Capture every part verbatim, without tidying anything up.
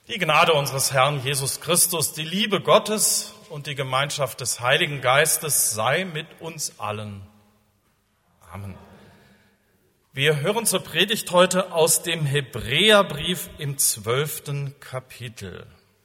Die Gnade unseres Herrn Jesus Christus, die Liebe Gottes und die Gemeinschaft des Heiligen Geistes sei mit uns allen. Amen. Wir hören zur Predigt heute aus dem Hebräerbrief im zwölften Kapitel.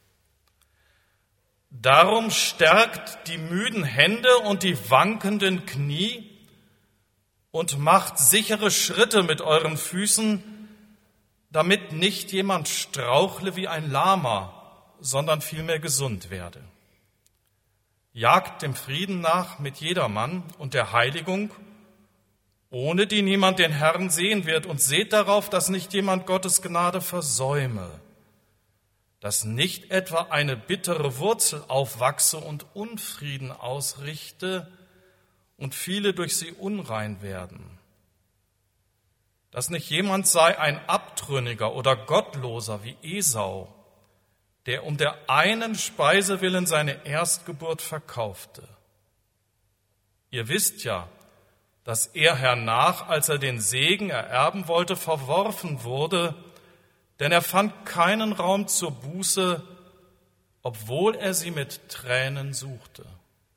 Darum stärkt die müden Hände und die wankenden Knie und macht sichere Schritte mit euren Füßen, damit nicht jemand strauchle wie ein Lahmer, sondern vielmehr gesund werde. Jagt dem Frieden nach mit jedermann und der Heiligung, ohne die niemand den Herrn sehen wird, und seht darauf, dass nicht jemand Gottes Gnade versäume, dass nicht etwa eine bittere Wurzel aufwachse und Unfrieden ausrichte und viele durch sie unrein werden. Dass nicht jemand sei ein Abtrünniger oder Gottloser wie Esau, der um der einen Speise willen seine Erstgeburt verkaufte. Ihr wisst ja, dass er hernach, als er den Segen ererben wollte, verworfen wurde, denn er fand keinen Raum zur Buße, obwohl er sie mit Tränen suchte.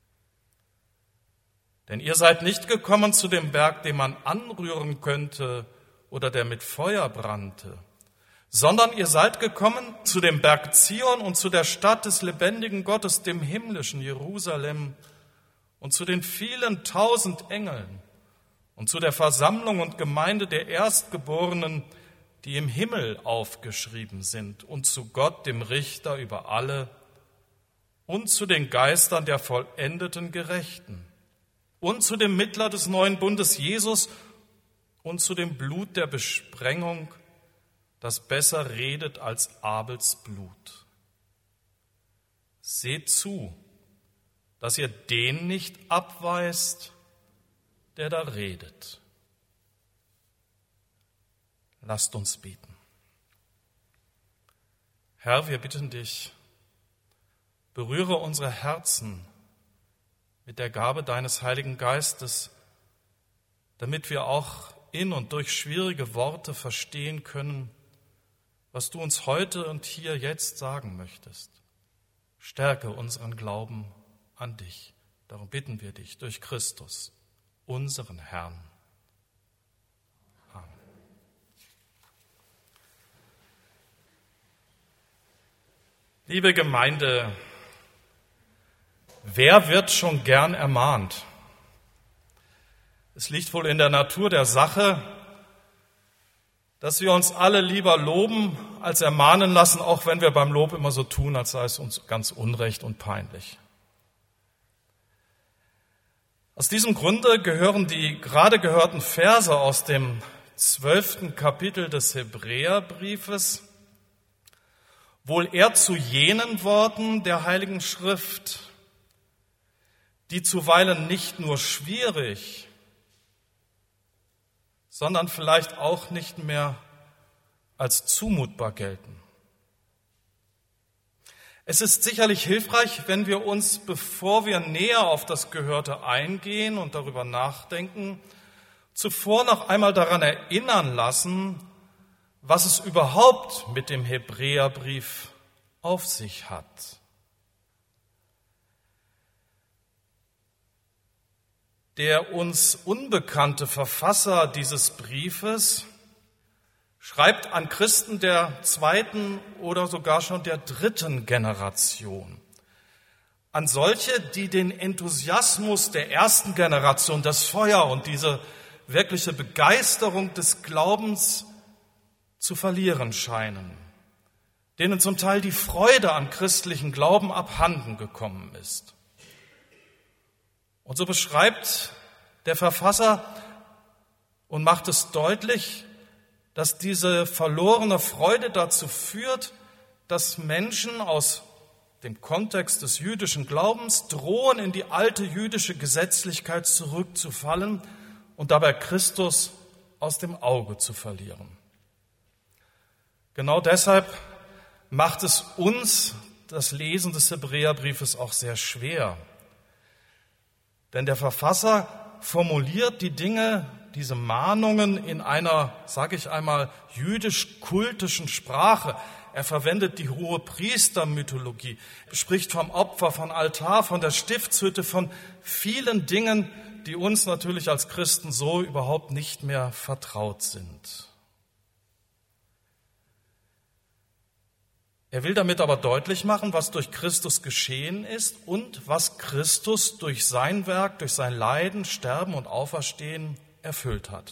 Denn ihr seid nicht gekommen zu dem Berg, den man anrühren könnte oder der mit Feuer brannte, sondern ihr seid gekommen zu dem Berg Zion und zu der Stadt des lebendigen Gottes, dem himmlischen Jerusalem, und zu den vielen tausend Engeln und zu der Versammlung und Gemeinde der Erstgeborenen, die im Himmel aufgeschrieben sind, und zu Gott, dem Richter über alle, und zu den Geistern der vollendeten Gerechten, und zu dem Mittler des neuen Bundes Jesus, und zu dem Blut der Besprengung, das besser redet als Abels Blut. Seht zu, dass ihr den nicht abweist, der da redet. Lasst uns beten. Herr, wir bitten dich, berühre unsere Herzen mit der Gabe deines Heiligen Geistes, damit wir auch in und durch schwierige Worte verstehen können, was du uns heute und hier jetzt sagen möchtest. Stärke unseren Glauben an dich. Darum bitten wir dich durch Christus, unseren Herrn. Amen. Liebe Gemeinde, wer wird schon gern ermahnt? Es liegt wohl in der Natur der Sache, dass wir uns alle lieber loben als ermahnen lassen, auch wenn wir beim Lob immer so tun, als sei es uns ganz unrecht und peinlich. Aus diesem Grunde gehören die gerade gehörten Verse aus dem zwölften Kapitel des Hebräerbriefes wohl eher zu jenen Worten der Heiligen Schrift, die zuweilen nicht nur schwierig, sondern vielleicht auch nicht mehr als zumutbar gelten. Es ist sicherlich hilfreich, wenn wir uns, bevor wir näher auf das Gehörte eingehen und darüber nachdenken, zuvor noch einmal daran erinnern lassen, was es überhaupt mit dem Hebräerbrief auf sich hat. Der uns unbekannte Verfasser dieses Briefes schreibt an Christen der zweiten oder sogar schon der dritten Generation. An solche, die den Enthusiasmus der ersten Generation, das Feuer und diese wirkliche Begeisterung des Glaubens zu verlieren scheinen, denen zum Teil die Freude am christlichen Glauben abhanden gekommen ist. Und so beschreibt der Verfasser und macht es deutlich, dass diese verlorene Freude dazu führt, dass Menschen aus dem Kontext des jüdischen Glaubens drohen, in die alte jüdische Gesetzlichkeit zurückzufallen und dabei Christus aus dem Auge zu verlieren. Genau deshalb macht es uns das Lesen des Hebräerbriefes auch sehr schwer. Denn der Verfasser formuliert die Dinge, diese Mahnungen in einer, sage ich einmal, jüdisch-kultischen Sprache. Er verwendet die Hohepriestermythologie, spricht vom Opfer, von Altar, von der Stiftshütte, von vielen Dingen, die uns natürlich als Christen so überhaupt nicht mehr vertraut sind. Er will damit aber deutlich machen, was durch Christus geschehen ist und was Christus durch sein Werk, durch sein Leiden, Sterben und Auferstehen erfüllt hat.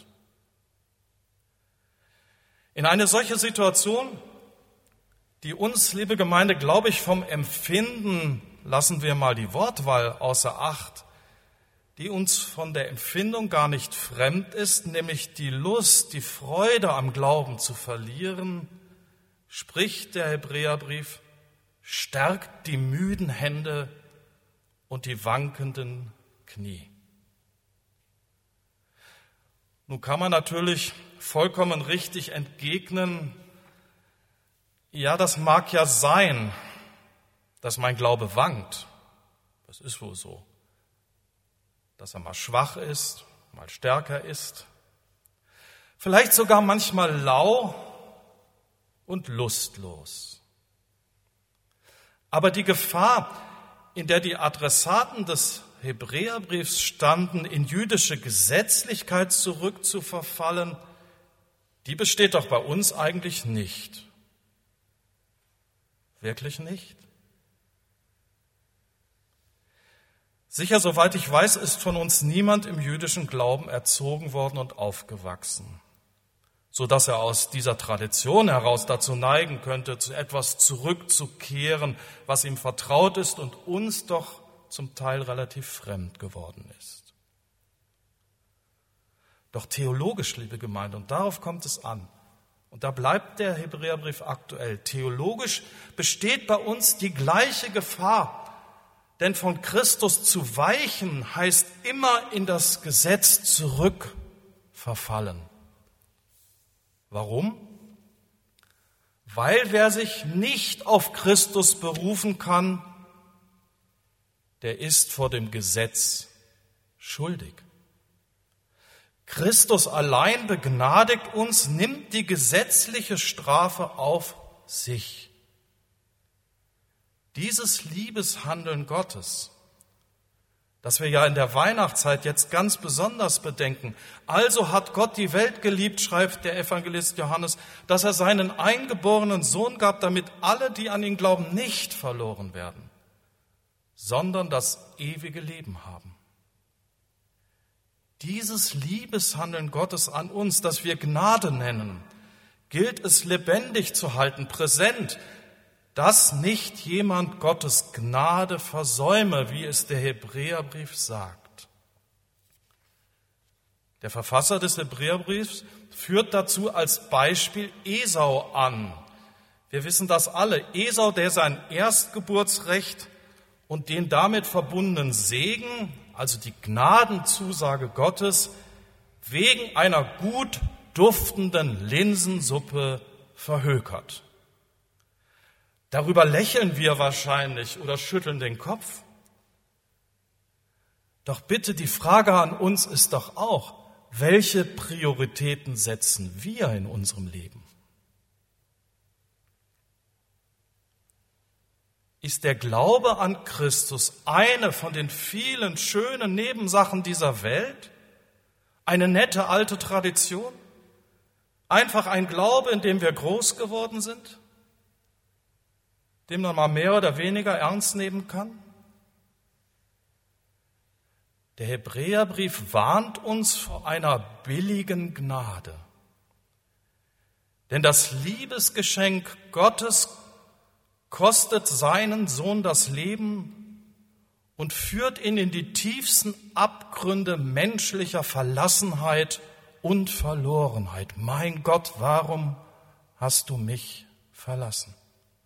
In eine solche Situation, die uns, liebe Gemeinde, glaube ich, vom Empfinden, lassen wir mal die Wortwahl außer Acht, die uns von der Empfindung gar nicht fremd ist, nämlich die Lust, die Freude am Glauben zu verlieren, spricht der Hebräerbrief, stärkt die müden Hände und die wankenden Knie. Nun kann man natürlich vollkommen richtig entgegnen, ja, das mag ja sein, dass mein Glaube wankt. Das ist wohl so. Dass er mal schwach ist, mal stärker ist. Vielleicht sogar manchmal lau und lustlos. Aber die Gefahr, in der die Adressaten des Hebräerbriefs standen, in jüdische Gesetzlichkeit zurückzuverfallen, die besteht doch bei uns eigentlich nicht. Wirklich nicht? Sicher, soweit ich weiß, ist von uns niemand im jüdischen Glauben erzogen worden und aufgewachsen, so dass er aus dieser Tradition heraus dazu neigen könnte, zu etwas zurückzukehren, was ihm vertraut ist und uns doch zum Teil relativ fremd geworden ist. Doch theologisch, liebe Gemeinde, und darauf kommt es an, und da bleibt der Hebräerbrief aktuell, theologisch besteht bei uns die gleiche Gefahr, denn von Christus zu weichen heißt immer in das Gesetz zurückverfallen. Warum? Weil wer sich nicht auf Christus berufen kann, der ist vor dem Gesetz schuldig. Christus allein begnadigt uns, nimmt die gesetzliche Strafe auf sich. Dieses Liebeshandeln Gottes, das wir ja in der Weihnachtszeit jetzt ganz besonders bedenken. Also hat Gott die Welt geliebt, schreibt der Evangelist Johannes, dass er seinen eingeborenen Sohn gab, damit alle, die an ihn glauben, nicht verloren werden, sondern das ewige Leben haben. Dieses Liebeshandeln Gottes an uns, das wir Gnade nennen, gilt es lebendig zu halten, präsent, dass nicht jemand Gottes Gnade versäume, wie es der Hebräerbrief sagt. Der Verfasser des Hebräerbriefs führt dazu als Beispiel Esau an. Wir wissen das alle. Esau, der sein Erstgeburtsrecht und den damit verbundenen Segen, also die Gnadenzusage Gottes, wegen einer gut duftenden Linsensuppe verhökert. Darüber lächeln wir wahrscheinlich oder schütteln den Kopf. Doch bitte, die Frage an uns ist doch auch, welche Prioritäten setzen wir in unserem Leben? Ist der Glaube an Christus eine von den vielen schönen Nebensachen dieser Welt? Eine nette alte Tradition? Einfach ein Glaube, in dem wir groß geworden sind? Dem man mal mehr oder weniger ernst nehmen kann? Der Hebräerbrief warnt uns vor einer billigen Gnade. Denn das Liebesgeschenk Gottes kostet seinen Sohn das Leben und führt ihn in die tiefsten Abgründe menschlicher Verlassenheit und Verlorenheit. Mein Gott, warum hast du mich verlassen?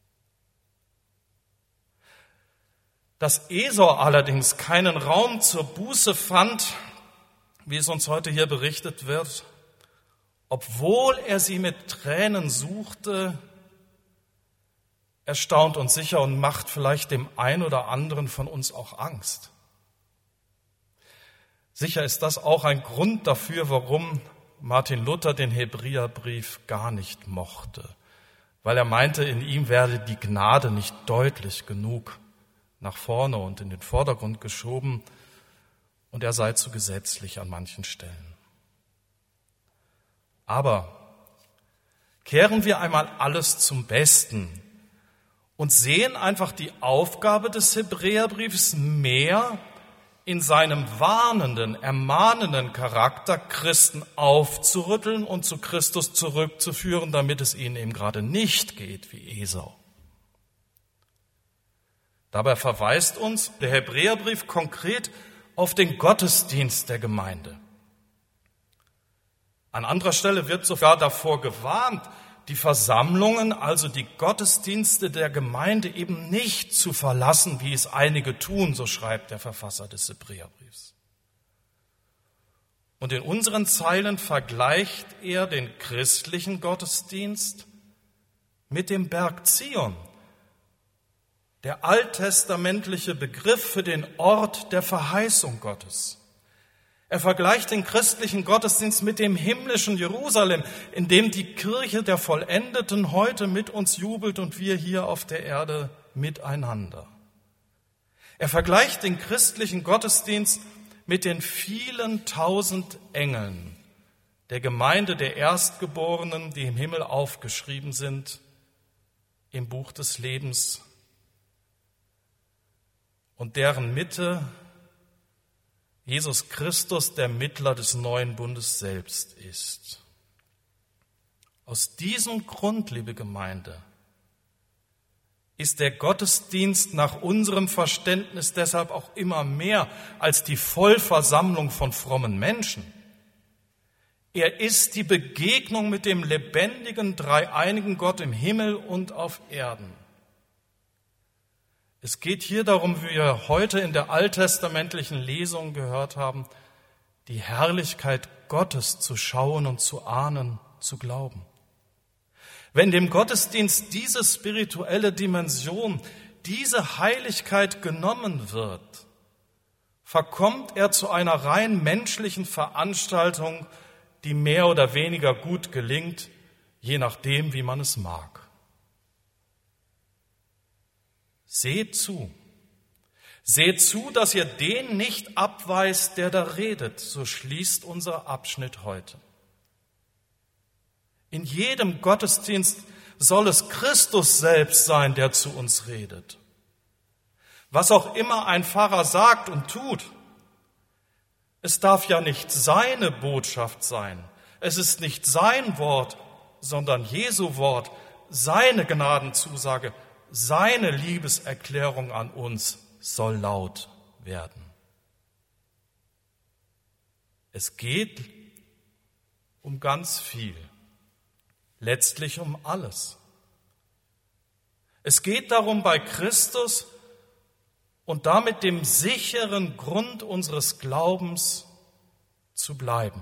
Dass Esau allerdings keinen Raum zur Buße fand, wie es uns heute hier berichtet wird, obwohl er sie mit Tränen suchte, erstaunt uns sicher und macht vielleicht dem einen oder anderen von uns auch Angst. Sicher ist das auch ein Grund dafür, warum Martin Luther den Hebräerbrief gar nicht mochte. weil er meinte, in ihm werde die Gnade nicht deutlich genug nach vorne und in den Vordergrund geschoben und er sei zu gesetzlich an manchen Stellen. Aber kehren wir einmal alles zum Besten und sehen einfach die Aufgabe des Hebräerbriefs mehr in seinem warnenden, ermahnenden Charakter, Christen aufzurütteln und zu Christus zurückzuführen, damit es ihnen eben gerade nicht geht wie Esau. Dabei verweist uns der Hebräerbrief konkret auf den Gottesdienst der Gemeinde. An anderer Stelle wird sogar davor gewarnt, die Versammlungen, also die Gottesdienste der Gemeinde eben nicht zu verlassen, wie es einige tun, so schreibt der Verfasser des Hebräerbriefs. Und in unseren Zeilen vergleicht er den christlichen Gottesdienst mit dem Berg Zion, der alttestamentliche Begriff für den Ort der Verheißung Gottes. Er vergleicht den christlichen Gottesdienst mit dem himmlischen Jerusalem, in dem die Kirche der Vollendeten heute mit uns jubelt und wir hier auf der Erde miteinander. Er vergleicht den christlichen Gottesdienst mit den vielen tausend Engeln der Gemeinde der Erstgeborenen, die im Himmel aufgeschrieben sind im Buch des Lebens und deren Mitte Jesus Christus, der Mittler des neuen Bundes selbst ist. Aus diesem Grund, liebe Gemeinde, ist der Gottesdienst nach unserem Verständnis deshalb auch immer mehr als die Vollversammlung von frommen Menschen. Er ist die Begegnung mit dem lebendigen, dreieinigen Gott im Himmel und auf Erden. Es geht hier darum, wie wir heute in der alttestamentlichen Lesung gehört haben, die Herrlichkeit Gottes zu schauen und zu ahnen, zu glauben. Wenn dem Gottesdienst diese spirituelle Dimension, diese Heiligkeit genommen wird, verkommt er zu einer rein menschlichen Veranstaltung, die mehr oder weniger gut gelingt, je nachdem, wie man es mag. Seht zu, seht zu, dass ihr den nicht abweist, der da redet, so schließt unser Abschnitt heute. In jedem Gottesdienst soll es Christus selbst sein, der zu uns redet. Was auch immer ein Pfarrer sagt und tut, es darf ja nicht seine Botschaft sein. Es ist nicht sein Wort, sondern Jesu Wort, seine Gnadenzusage, seine Liebeserklärung an uns soll laut werden. Es geht um ganz viel, letztlich um alles. Es geht darum, bei Christus und damit dem sicheren Grund unseres Glaubens zu bleiben.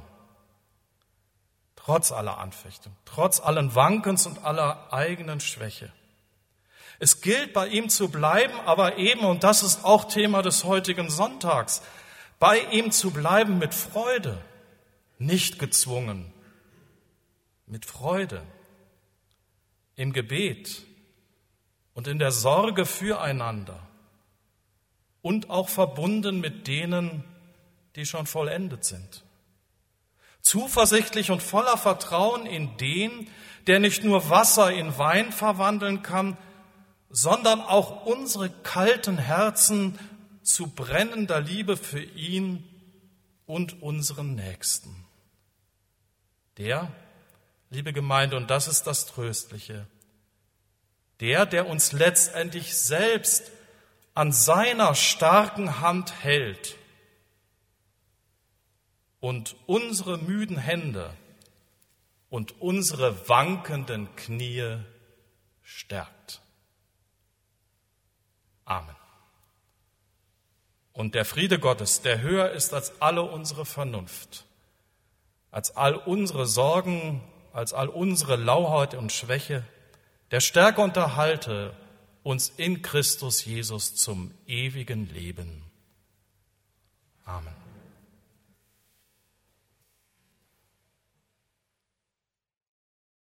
Trotz aller Anfechtung, trotz allen Wankens und aller eigenen Schwäche. Es gilt, bei ihm zu bleiben, aber eben, und das ist auch Thema des heutigen Sonntags, bei ihm zu bleiben mit Freude, nicht gezwungen, mit Freude, im Gebet und in der Sorge füreinander und auch verbunden mit denen, die schon vollendet sind. Zuversichtlich und voller Vertrauen in den, der nicht nur Wasser in Wein verwandeln kann, sondern auch unsere kalten Herzen zu brennender Liebe für ihn und unseren Nächsten. Der, liebe Gemeinde, und das ist das Tröstliche, der, der uns letztendlich selbst an seiner starken Hand hält und unsere müden Hände und unsere wankenden Knie stärkt. Amen. Und der Friede Gottes, der höher ist als alle unsere Vernunft, als all unsere Sorgen, als all unsere Lauheit und Schwäche, der stärke und erhalte uns in Christus Jesus zum ewigen Leben. Amen.